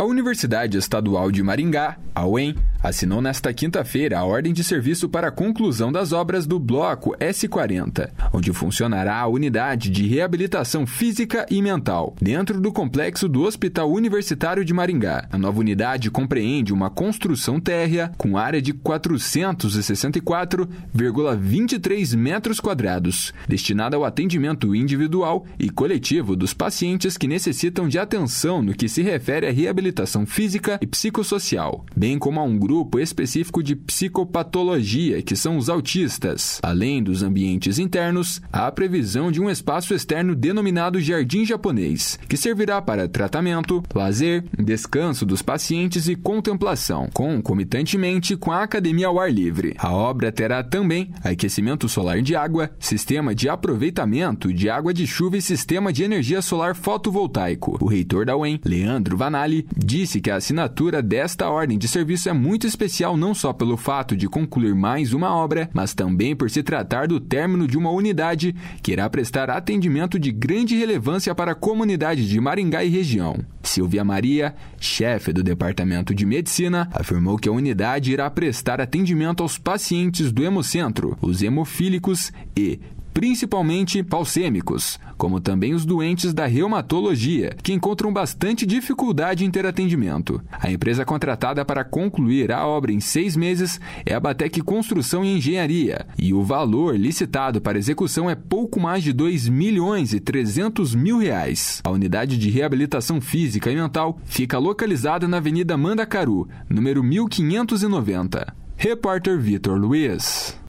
A Universidade Estadual de Maringá, a UEM, assinou nesta quinta-feira a ordem de serviço para a conclusão das obras do Bloco S40, onde funcionará a unidade de reabilitação física e mental, dentro do complexo do Hospital Universitário de Maringá. A nova unidade compreende uma construção térrea com área de 464,23 metros quadrados, destinada ao atendimento individual e coletivo dos pacientes que necessitam de atenção no que se refere à reabilitação física e psicossocial, bem como a um grupo específico de psicopatologia, que são os autistas. Além dos ambientes internos, há a previsão de um espaço externo denominado Jardim Japonês, que servirá para tratamento, lazer, descanso dos pacientes e contemplação, concomitantemente com a academia ao ar livre. A obra terá também aquecimento solar de água, sistema de aproveitamento de água de chuva e sistema de energia solar fotovoltaico. O reitor da UEM, Leandro Vanali, disse que a assinatura desta ordem de serviço é muito especial não só pelo fato de concluir mais uma obra, mas também por se tratar do término de uma unidade que irá prestar atendimento de grande relevância para a comunidade de Maringá e região. Silvia Maria, chefe do Departamento de Medicina, afirmou que a unidade irá prestar atendimento aos pacientes do Hemocentro, os hemofílicos e principalmente falcêmicos, como também os doentes da reumatologia, que encontram bastante dificuldade em ter atendimento. A empresa contratada para concluir a obra em 6 meses é a Batec Construção e Engenharia, e o valor licitado para execução é pouco mais de R$2.300.000. A unidade de reabilitação física e mental fica localizada na Avenida Mandacaru, número 1590. Repórter Vitor Luiz.